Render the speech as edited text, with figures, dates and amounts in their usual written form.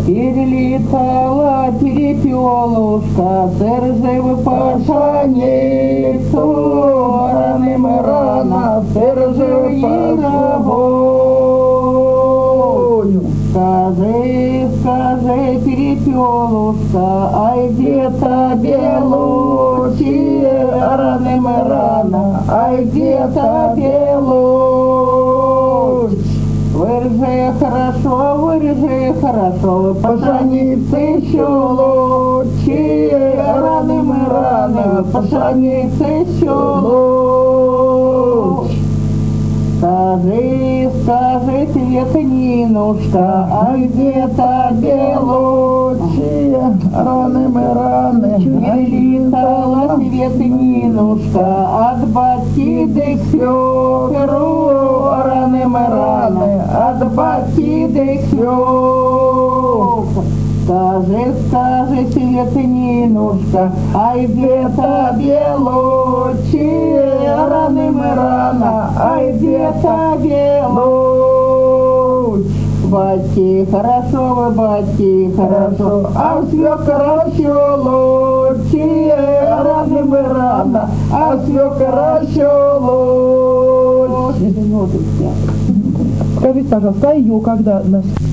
Перелетала перепелушка, держи пашаницу, раним рано, держи пашабою. Скажи, скажи, перепелушка, ай где-то белучи, раним рано, ай где-то белуч. Вырежи хорошо, пашаницы еще лучше, раны мы раны, пашаницы еще лучше. Скажи, скажи, Светонинушка, а где-то белучие, раны мы раны, перелетала Светонинушка, от батьки до свекру, раны мы раны, от батьки до свекру. Скажи, скажи, Светонинушка, ай где-то белучие, раны мы рано, ай где-то белуч. Батьки, хорошо вы, батьки, хорошо, а свекра еще лучше, раны мы рано, а свекра еще лучше. Скажите, пожалуйста, а ее когда